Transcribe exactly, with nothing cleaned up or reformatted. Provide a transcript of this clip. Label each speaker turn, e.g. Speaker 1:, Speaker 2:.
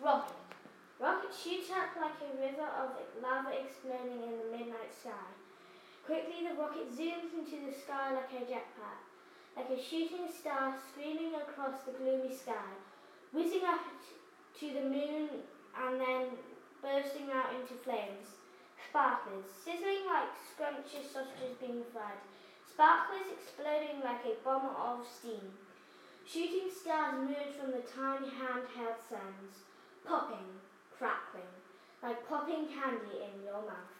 Speaker 1: Rocket. Rocket shoots up like a river of lava exploding in the midnight sky. Quickly the rocket zooms into the sky like a jetpack, like a shooting star screaming across the gloomy sky, whizzing up to the moon and then bursting out into flames. Sparklers, sizzling like scrumptious sausages being fried. Sparklers exploding like a bomb of steam. Shooting stars emerge from the tiny handheld suns, popping, crackling, like popping candy in your mouth.